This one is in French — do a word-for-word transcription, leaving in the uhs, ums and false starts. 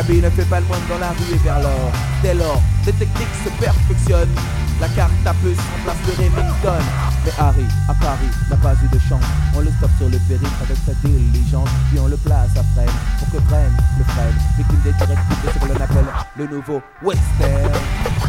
L'habit ne fait pas le moindre dans la rue et vers l'or. Dès lors, les techniques se perfectionnent. La carte à puce remplace le Remington. Mais Harry, à Paris, n'a pas eu de chance. On le stoppe sur le périph' avec sa diligence. Puis on le place à Fresnes pour que prenne le freine. Victime des directives de ce que l'on appelle le nouveau western.